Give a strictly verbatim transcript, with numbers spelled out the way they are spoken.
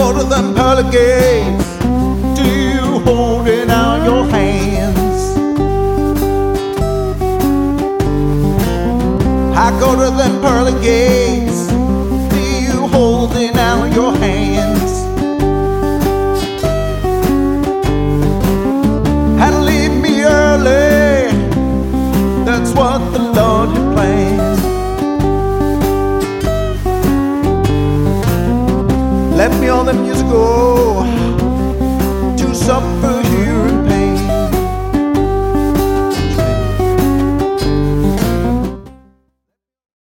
go to them pearly gates, do you holding out your hands? I go to them pearly gates, do you holding out your hands? And leave me early, that's what the Lord had planned. Let me on the music go to suffer